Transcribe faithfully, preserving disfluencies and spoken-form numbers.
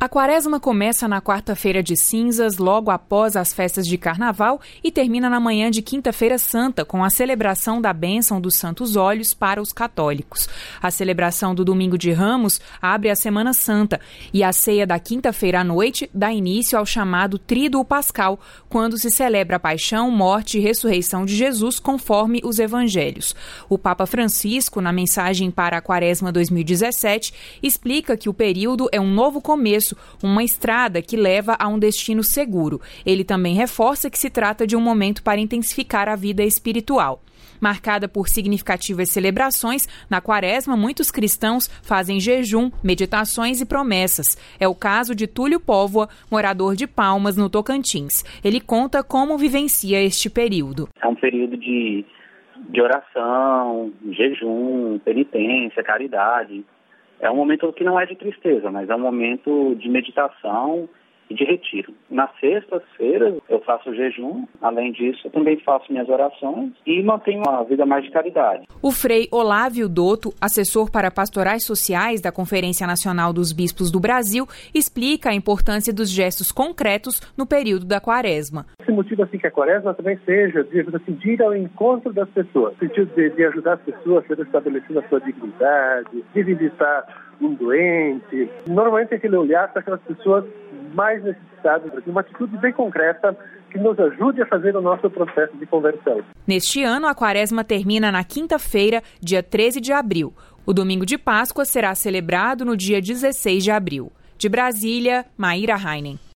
A quaresma começa na quarta-feira de cinzas, logo após as festas de carnaval, e termina na manhã de quinta-feira santa, com a celebração da bênção dos Santos Óleos para os católicos. A celebração do Domingo de Ramos abre a Semana Santa, e a ceia da quinta-feira à noite dá início ao chamado Tríduo Pascal, quando se celebra a paixão, morte e ressurreição de Jesus, conforme os evangelhos. O Papa Francisco, na mensagem para a Quaresma dois mil e dezessete, explica que o período é um novo começo, uma estrada que leva a um destino seguro. Ele também reforça que se trata de um momento para intensificar a vida espiritual. Marcada por significativas celebrações, na Quaresma muitos cristãos fazem jejum, meditações e promessas. É o caso de Túlio Póvoa, morador de Palmas, no Tocantins. Ele conta como vivencia este período. É um período de, de oração, jejum, penitência, caridade. É um momento que não é de tristeza, mas é um momento de meditação e de retiro. Nas sextas-feiras eu faço jejum, além disso eu também faço minhas orações e mantenho uma vida mais de caridade. O frei Olávio Dotto, assessor para pastorais sociais da Conferência Nacional dos Bispos do Brasil, explica a importância dos gestos concretos no período da Quaresma. Esse motivo assim que a Quaresma também seja de, assim, de ir ao encontro das pessoas, no sentido de, de ajudar as pessoas a ser estabelecendo a sua dignidade, de visitar um doente. Normalmente é aquele olhar para aquelas pessoas mais necessitadas, uma atitude bem concreta que nos ajude a fazer o nosso processo de conversão. Neste ano, a Quaresma termina na quinta-feira, dia treze de abril. O domingo de Páscoa será celebrado no dia dezesseis de abril. De Brasília, Maíra Heinen.